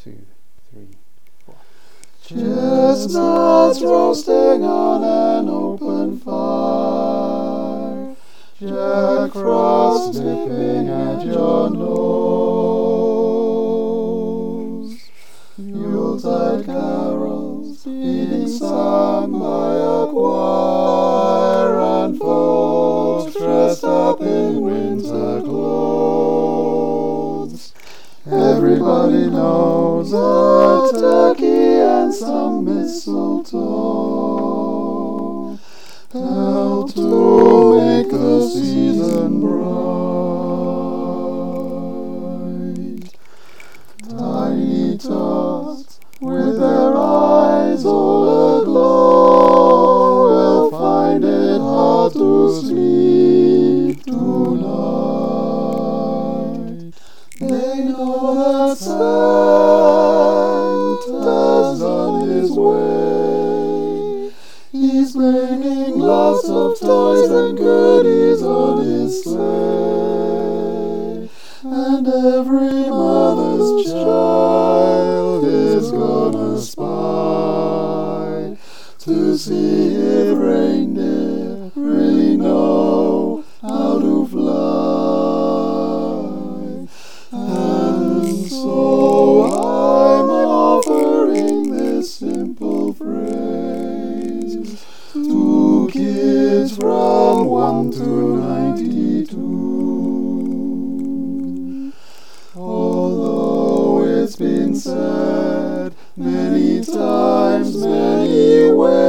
2, 3, 4. Chestnuts roasting on an open fire, Jack Frost nipping at your nose, Yuletide carols being sung by a choir, and folks dressed up in winter clothes. Everybody knows a turkey and some mistletoe help to make the season bright. Tiny tots with their eyes all aglow will find it hard to sleep tonight. They know that Santa's on his way. He's bringing lots of toys and goodies on his sleigh, and every mother's child is gonna spy to see if reindeer really know how to fly. And so I'm offering this simple phrase to kids from 1 to 92. Although it's been said many times, many ways,